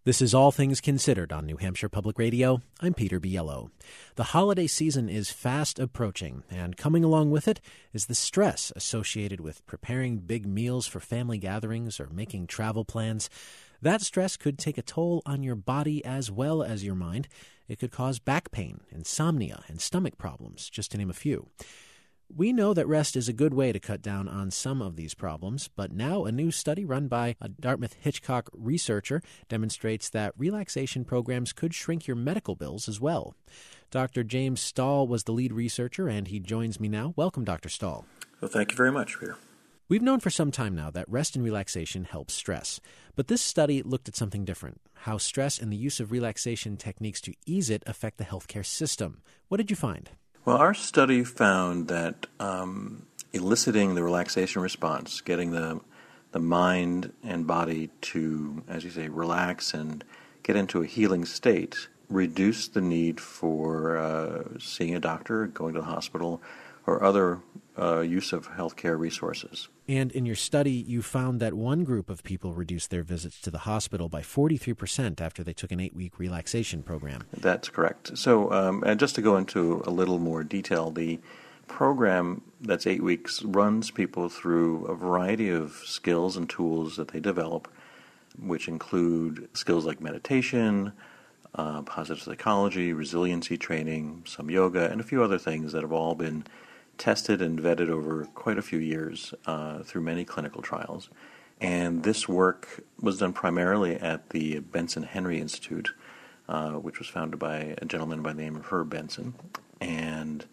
This is All Things Considered on New Hampshire Public Radio. I'm Peter Biello. The holiday season is fast approaching, and coming along with it is the stress associated with preparing big meals for family gatherings or making travel plans. That stress could take a toll on your body as well as your mind. It could cause back pain, insomnia, and stomach problems, just to name a few. We know that rest is a good way to cut down on some of these problems, but now a new study run by a Dartmouth-Hitchcock researcher demonstrates that relaxation programs could shrink your medical bills as well. Dr. James Stahl was the lead researcher, and he joins me now. Welcome, Dr. Stahl. Well, thank you very much, Peter. We've known for some time now that rest and relaxation helps stress, but this study looked at something different, how stress and the use of relaxation techniques to ease it affect the healthcare system. What did you find? Well, our study found that eliciting the relaxation response, getting the mind and body to, as you say, relax and get into a healing state, reduced the need for seeing a doctor, going to the hospital, or other use of healthcare resources. And in your study, you found that one group of people reduced their visits to the hospital by 43% after they took an 8-week relaxation program. That's correct. So, and just to go into a little more detail, the program that's 8 weeks runs people through a variety of skills and tools that they develop, which include skills like meditation, positive psychology, resiliency training, some yoga, and a few other things that have all been tested and vetted over quite a few years through many clinical trials. And this work was done primarily at the Benson Henry Institute, which was founded by a gentleman by the name of Herb Benson. And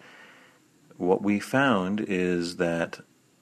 what we found is that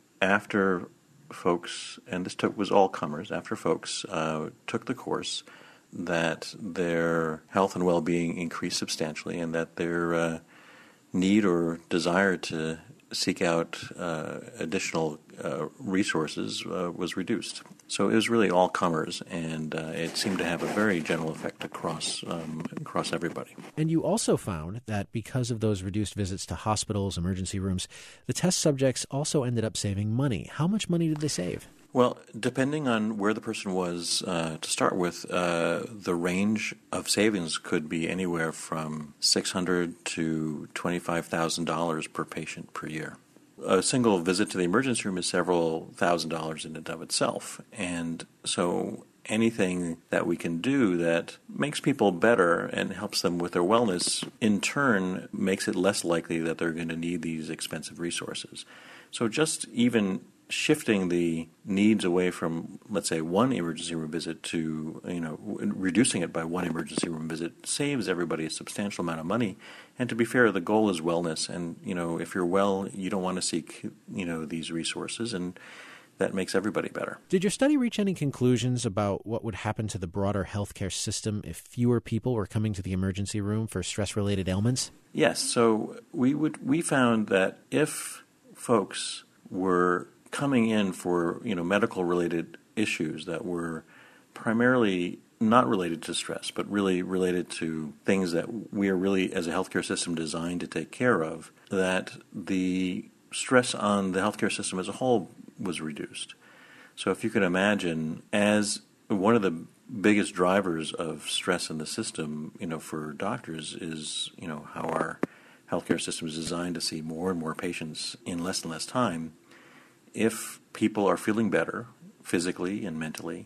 after folks, and this was all comers, after folks took the course, that their health and well-being increased substantially and that their need or desire to seek out additional resources was reduced. So it was really all comers, and it seemed to have a very general effect across everybody. And you also found that because of those reduced visits to hospitals, emergency rooms, the test subjects also ended up saving money. How much money did they save? Well, depending on where the person was to start with, the range of savings could be anywhere from $600 to $25,000 per patient per year. A single visit to the emergency room is several $1,000s in and of itself. And so anything that we can do that makes people better and helps them with their wellness, in turn, makes it less likely that they're going to need these expensive resources. So just even shifting the needs away from, let's say, one emergency room visit to, reducing it by one emergency room visit saves everybody a substantial amount of money. And to be fair, the goal is wellness. And, if you're well, you don't want to seek, these resources. And that makes everybody better. Did your study reach any conclusions about what would happen to the broader healthcare system if fewer people were coming to the emergency room for stress-related ailments? Yes. So we found that if folks were coming in for medical-related issues that were primarily not related to stress, but really related to things that we are really, as a healthcare system, designed to take care of, that the stress on the healthcare system as a whole was reduced. So if you can imagine, as one of the biggest drivers of stress in the system, for doctors is, how our healthcare system is designed to see more and more patients in less and less time. If people are feeling better physically and mentally,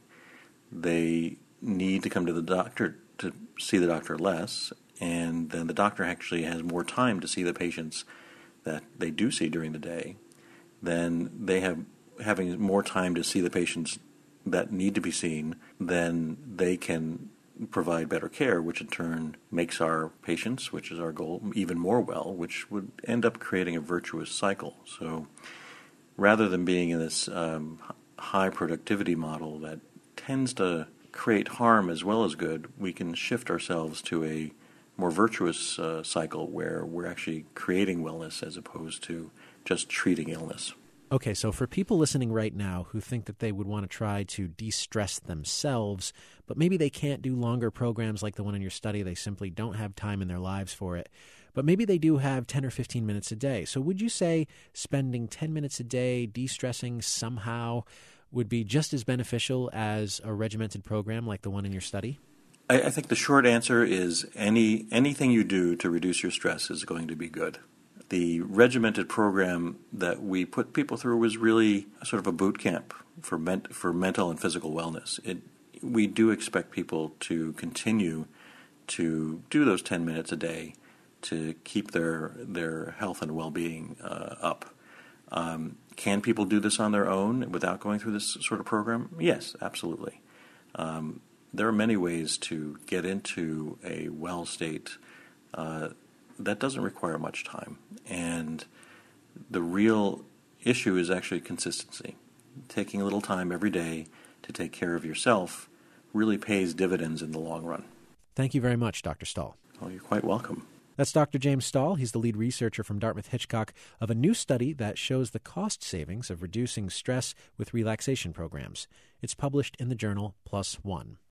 they need to come to the doctor to see the doctor less, and then the doctor actually has more time to see the patients that they do see during the day. Then they having more time to see the patients that need to be seen, then they can provide better care, which in turn makes our patients, which is our goal, even more well, which would end up creating a virtuous cycle. So rather than being in this high productivity model that tends to create harm as well as good, we can shift ourselves to a more virtuous cycle where we're actually creating wellness as opposed to just treating illness. Okay, so for people listening right now who think that they would want to try to de-stress themselves, but maybe they can't do longer programs like the one in your study, they simply don't have time in their lives for it, but maybe they do have 10 or 15 minutes a day. So would you say spending 10 minutes a day de-stressing somehow would be just as beneficial as a regimented program like the one in your study? I think the short answer is anything you do to reduce your stress is going to be good. The regimented program that we put people through was really sort of a boot camp for mental and physical wellness. We do expect people to continue to do those 10 minutes a day to keep their health and well-being up. Can people do this on their own without going through this sort of program? Yes, absolutely. There are many ways to get into a well state that doesn't require much time. And the real issue is actually consistency. Taking a little time every day to take care of yourself really pays dividends in the long run. Thank you very much, Dr. Stahl. Oh, you're quite welcome. That's Dr. James Stahl. He's the lead researcher from Dartmouth-Hitchcock of a new study that shows the cost savings of reducing stress with relaxation programs. It's published in the journal PLOS ONE.